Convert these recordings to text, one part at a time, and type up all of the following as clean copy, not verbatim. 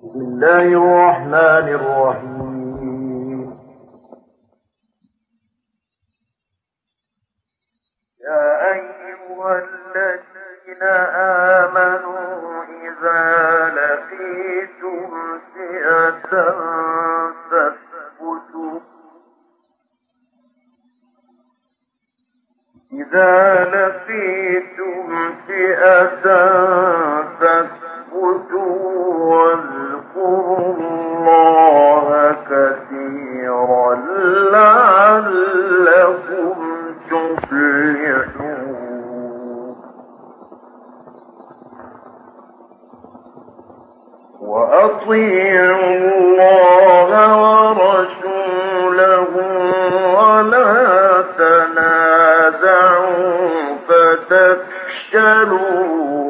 بسم الله الرحمن الرحيم. يا أيها الذين آمنوا إذا لقيتم فئة فاثبتوا واذكروا الله كثيرا لعلكم تفلحون. وأطيعوا الله ورسوله ولا تنازعوا فتفشلوا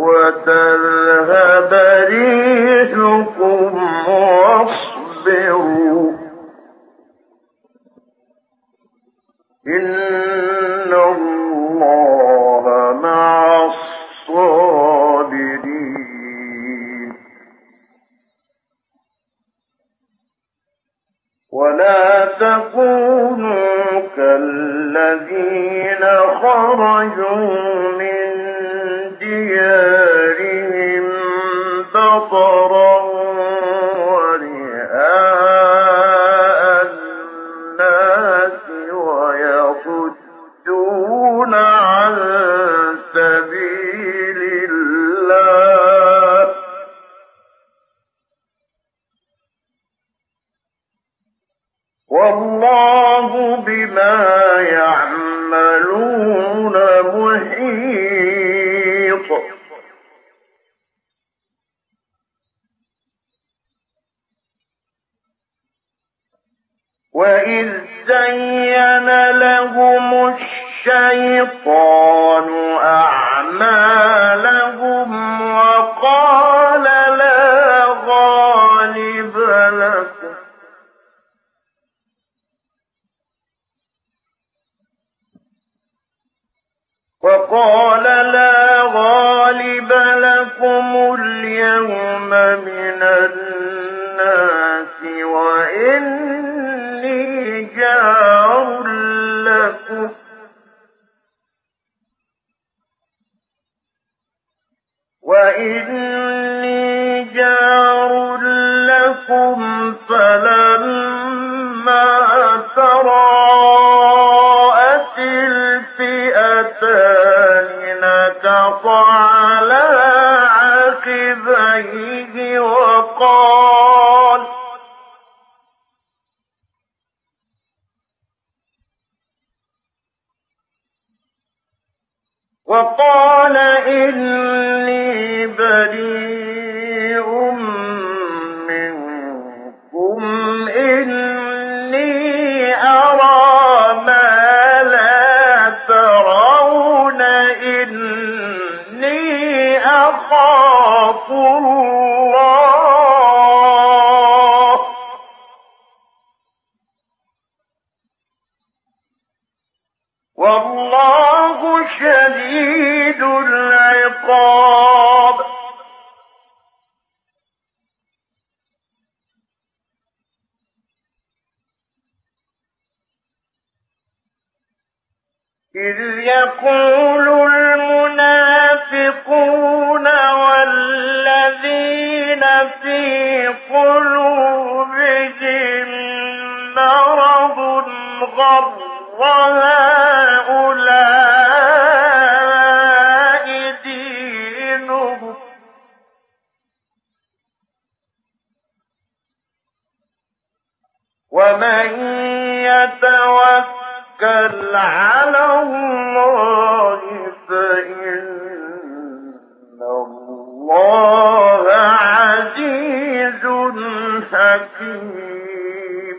وتذهب ريحكم واصبروا إن الله مع الصابرين. ولا تكونوا كالذين خرجوا من ديارهم بطرا ورئاء الناس ويصدون عن سبيل الله والله بما يعملون محيط. وإذ زين لهم الشيطان أعمالهم وقال لا غالب لكم اليوم من الناس وإني جار لكم فلما تراءت الفئتان نكص على عقبيه وقال إني بريء منكم إني أرى ما لا ترون إني أخاف الله والله شديد العقاب. إذ يقول المنافقون والذين في قلوبهم مرض غر هؤلاء دينهم ومن يتوكل على الله فإن الله عزيز حكيم.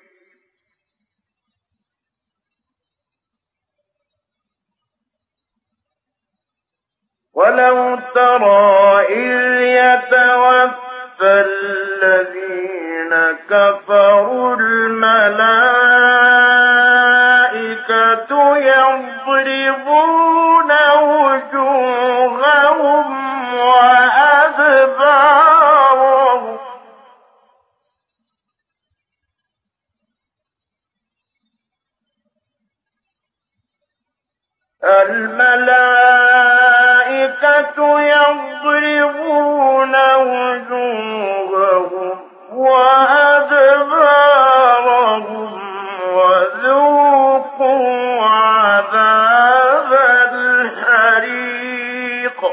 ولو ترى إذ يتوفى الذين كفروا الملائكة يضربون وجوههم وأدبارهم الملائكة يضربون وجوههم وأدبارهم وذوقوا عذاب الحريق.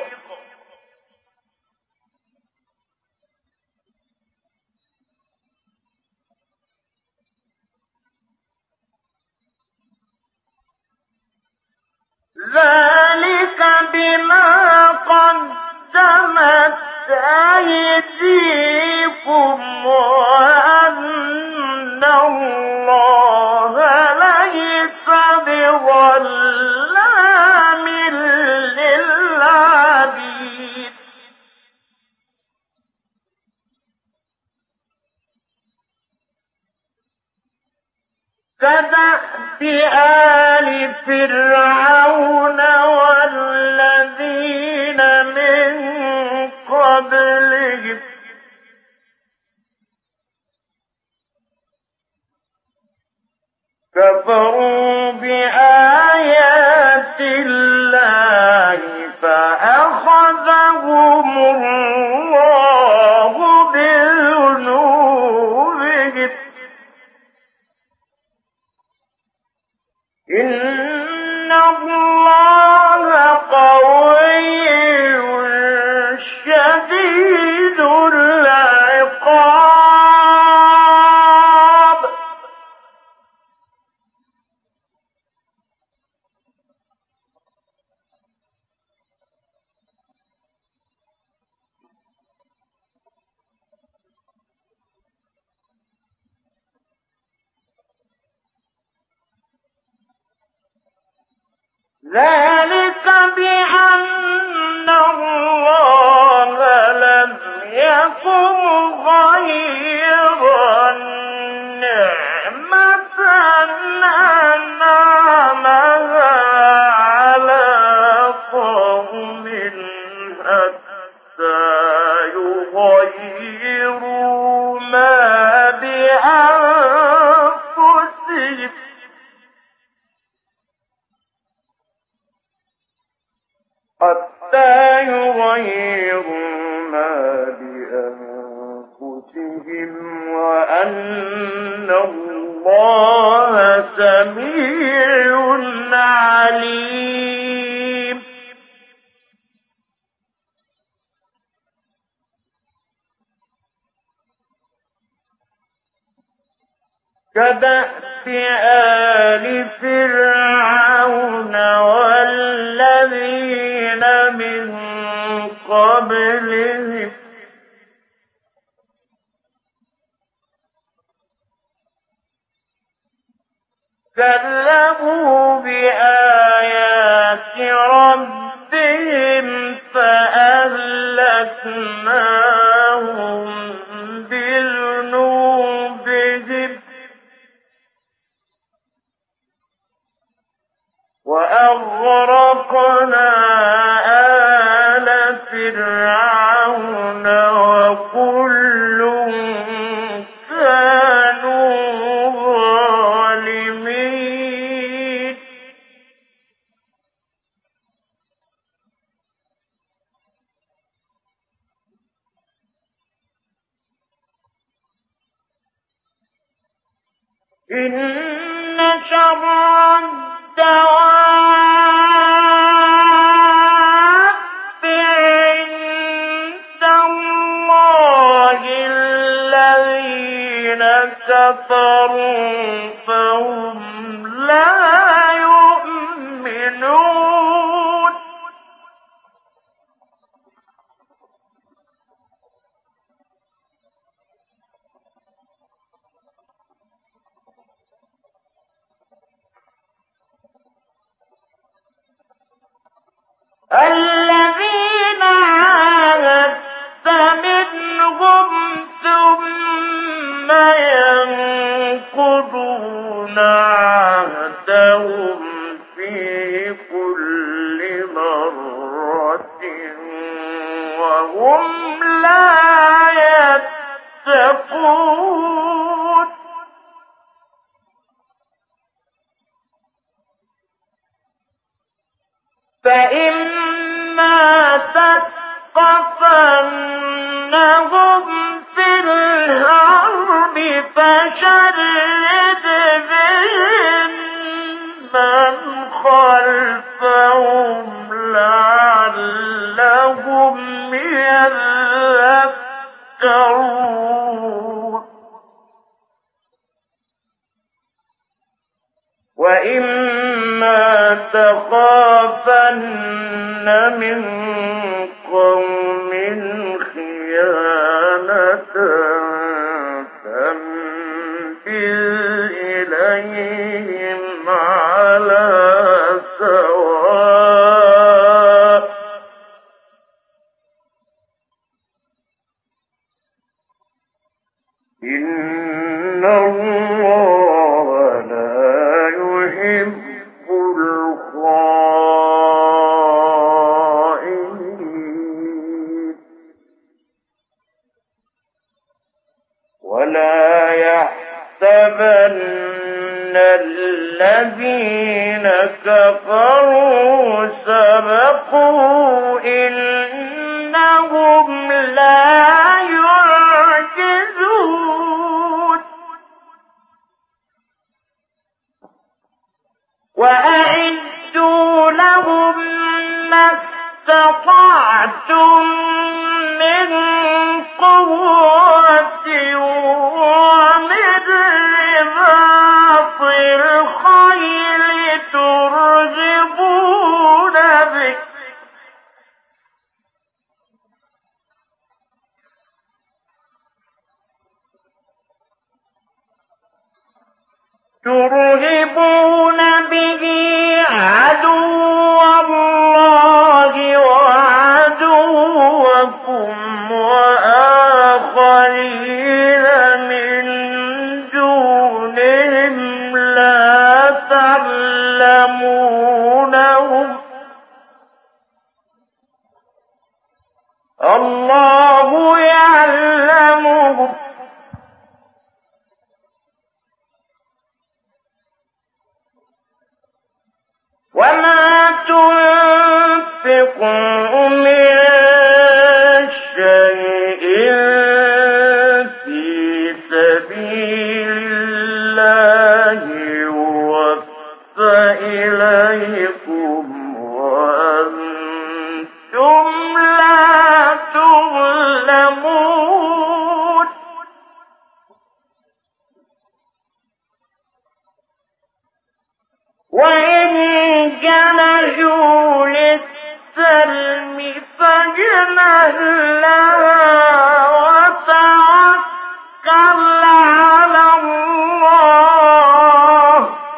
ذلك بما قدمت أيديكم وأن الله ليس بظلام للعبيد. كدأب آل فرعون والذين من قبلهم كفروا بآيات الله فأخذهم الله بذنوبهم. إن الله قوي شديد العقاب. ذلك بأن الله لم يكن غيرا نعمة أنعمها على قوم حتى يغيروا ما بأنفسهم. حتى يغيروا ما بأنفسهم وأن الله سميع عليم. كدأب آل فرعون والذين من قبلهم كذبوا بآيات ربهم فأهلكناهم بذنوبهم وأغرقنا آل فرعون وكل كانوا ظالمين. إن شر الدواب عند الله الذين كفروا فهم لا يؤمنون. الذين عاهدت منهم ثم ينقضون عهدهم في كل مرة وهم لا يتقون. بالحرب فشرد بهم من خلفهم لعلهم يذكرون وإما تخافن من قوم خيانة فانبذ إليهم على سواء إن الله لا يحب الخائنين ولا يحسبن الذين كفروا سبقوا إنهم لا يعجزون وأعدوا لهم ما استطعتم من قوة ومن رباط الخيل ترهبون به عدو الله وعدوكم وآخرين من دونهم لا تعلمونهم الله يعلمهم وما تنفقوا من شيء في سبيل الله يوفى إليكم وأنتم لا تظلمون وإن جنحوا للسلم فاجنح لها وتوكل على الله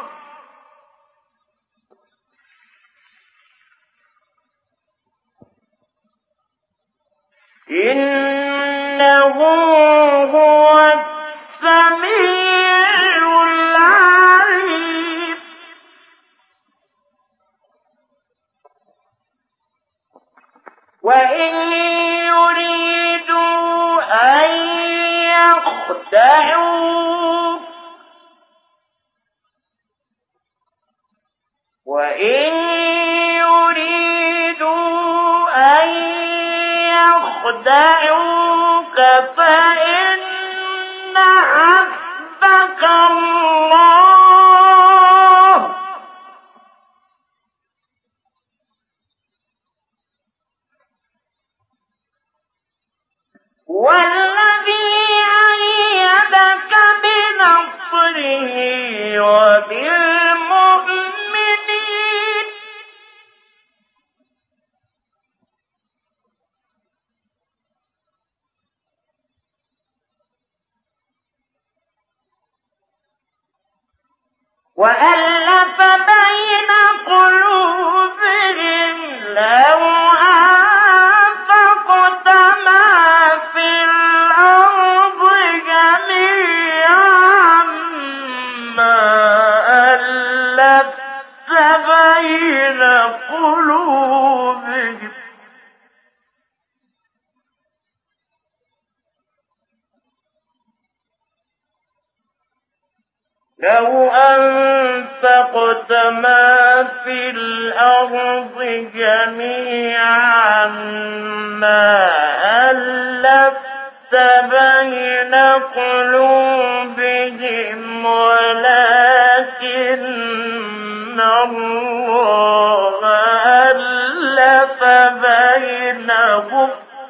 إنه هو السميع العليم وإن يريدوا أن يخدعوك فإن حسبك الله والذي أيدك بنصره وبالمؤمنين وألف بين قلوبهم لو أنفقت ما في الأرض جميعا ما ألفت بين قلوبهم لو أنفقت ما في الأرض جميعا ما ألفت بين قلوبهم ولكن الله ألف بينهم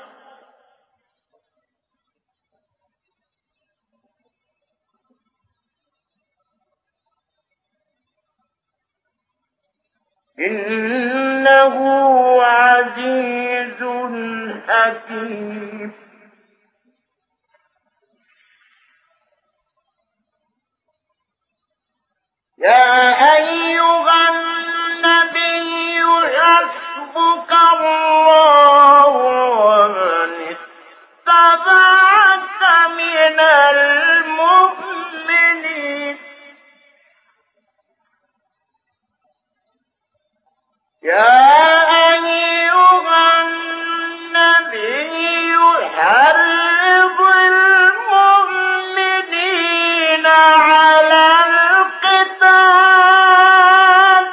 إنه عزيز حكيم. يا أيها النبي حسبك الله ومن اتبعك من المؤمنين. يا أيها النبي حرض المؤمنين على القتال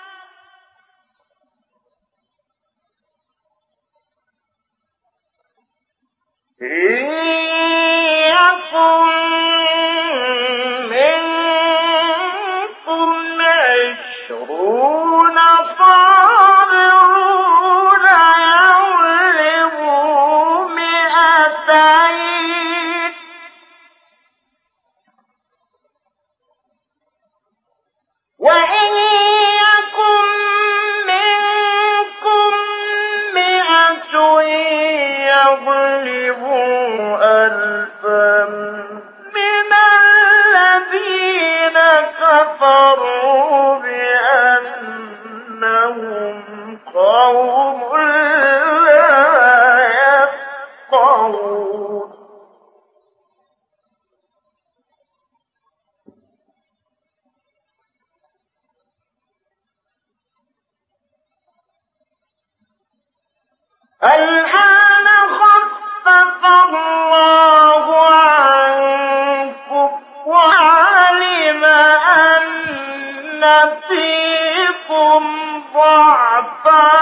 إن يكن منكم 20 صابرون يغلبوا 200 وإن يكن منكم 100 يغلبوا 1000 من الذين كفروا بأنهم قوم لا يفقهون. الآن خفف الله عنكم وعلم أن فيكم ضعفا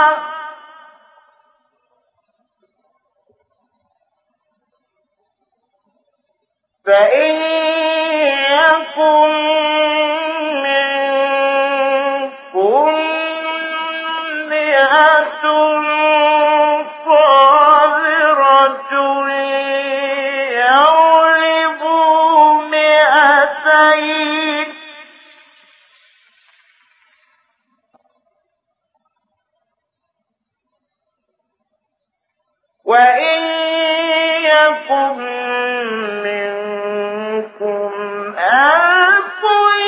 فإن يكن منكم 100 صابرة يغلبوا 200 وإن يكن منكم 1000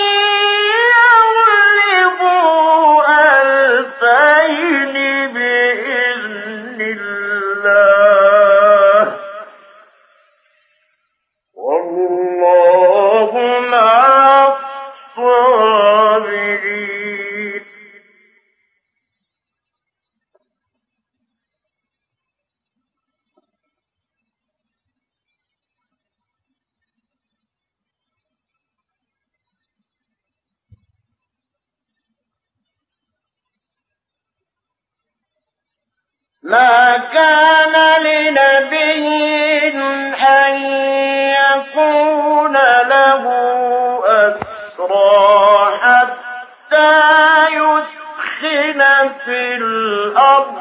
يغلبوا 2000 بإذن الله والله مع الصابرين. ما كان لنبي أن يكون له أسرى حتى يثخن في الأرض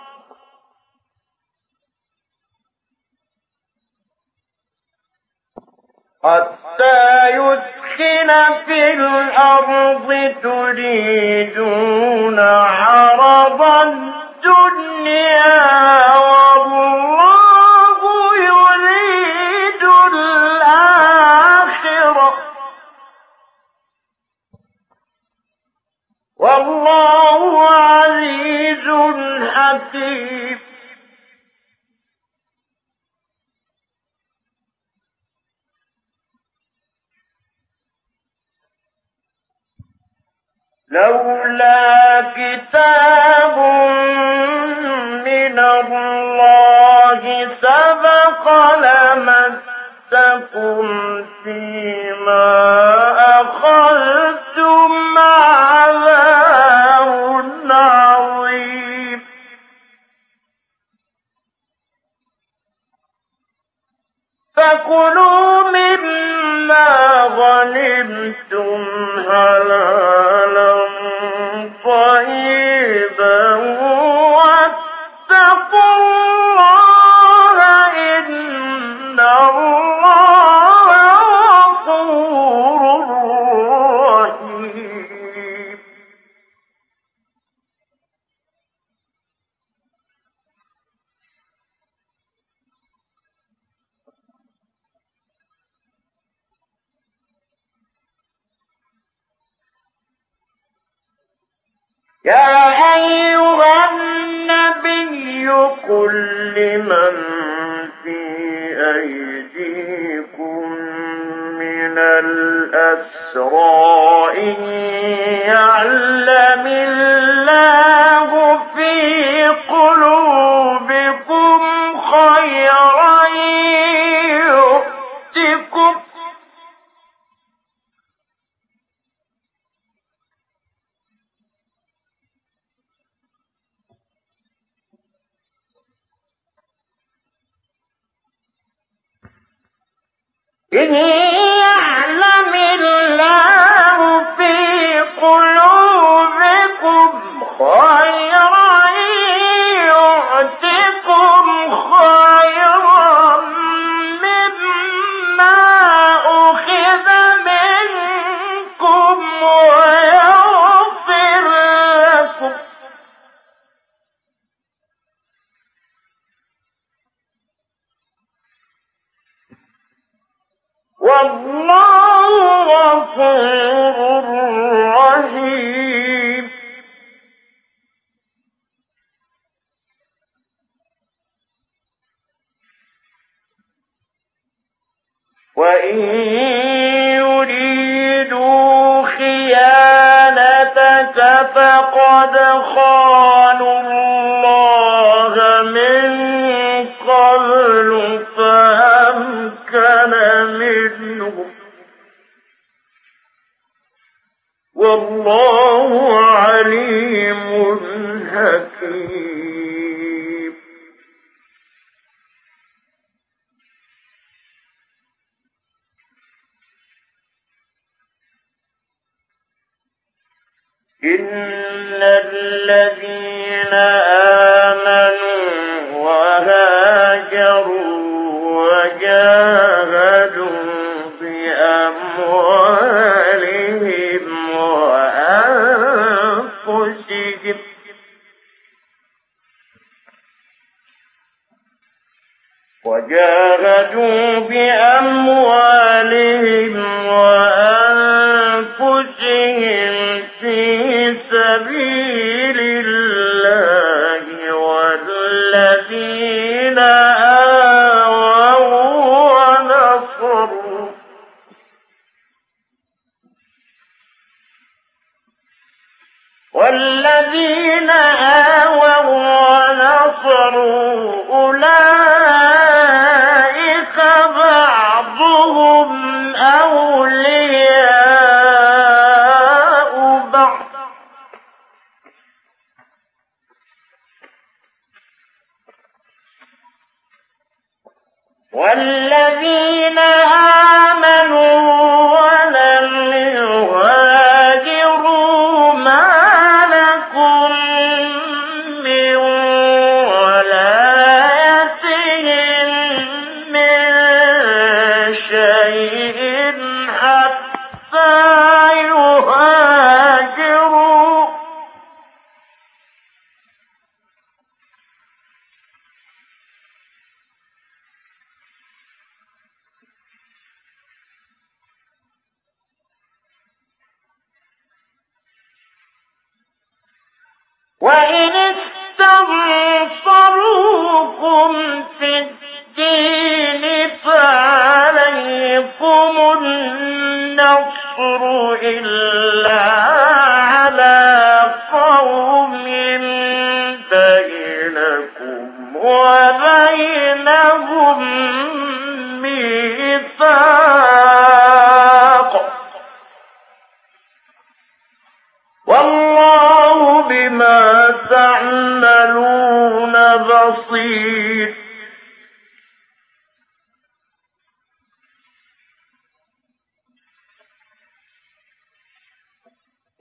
تريدون عرض الدنيا والله يريد الآخرة والله عزيز حكيم. لولا كتاب من الله سبق لمسكم فيما أخذتم عذاب عظيم. فكلوا مما غنمتم حلالا طيبا واتقوا الله إن الله غفور رحيم. يا أيها النبي قل لمن في أيديكم من الأسرى إن يعلم الله في قلوبكم خيرا يؤتكم إن يعلم الله في قلوبكم خيرا يؤتكم خيرا مما أخذ منكم ويغفر لكم والله غفور رحيم. وإن يريدوا خيانتك فقد خانوا الله من قبل فأمكن منهم والله عليم حكيم. إن الذين آمنوا وهاجروا وجاهدوا بأموالهم وأنفسهم في سبيل الله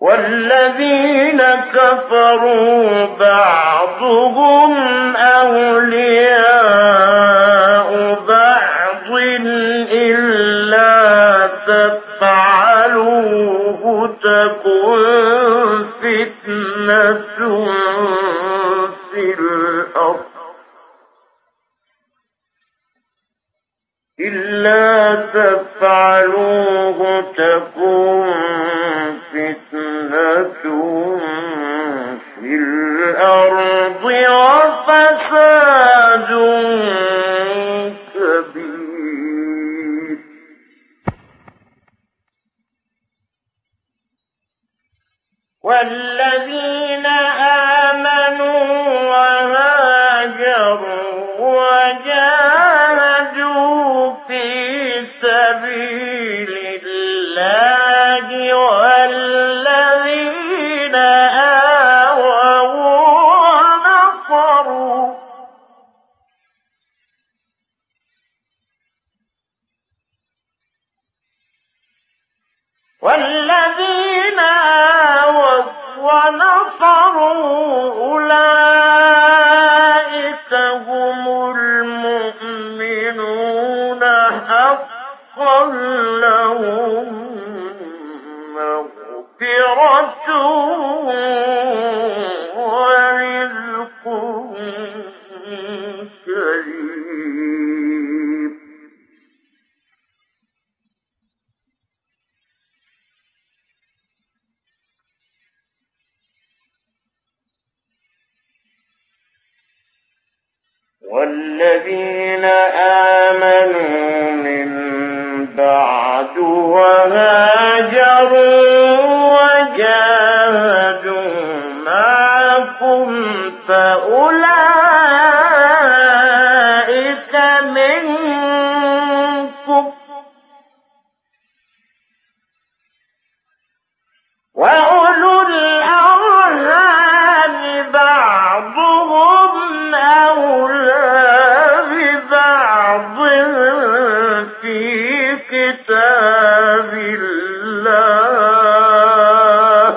والذين كفروا بعضهم أولياء بعض إلا تفعلوه تكن فتنة في الأرض إلا تفعلوه تكن فتنة في الأرض وفساد كبير. والذين آمنوا وهاجروا وجاهدوا في سبيل الله والذين آووا ونصروا أولئك هم المؤمنون حقا لهم مغفرة ورزق كريم. والذين آمنوا من بعد وهاجروا وجاهدوا معكم فأولئك منكم وأولو الأرحام بعضهم أولى ببعض في كتاب الله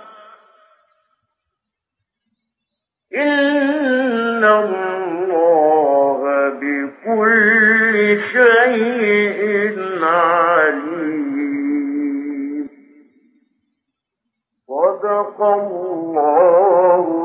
إن الله بكل شيء عليم. صدق الله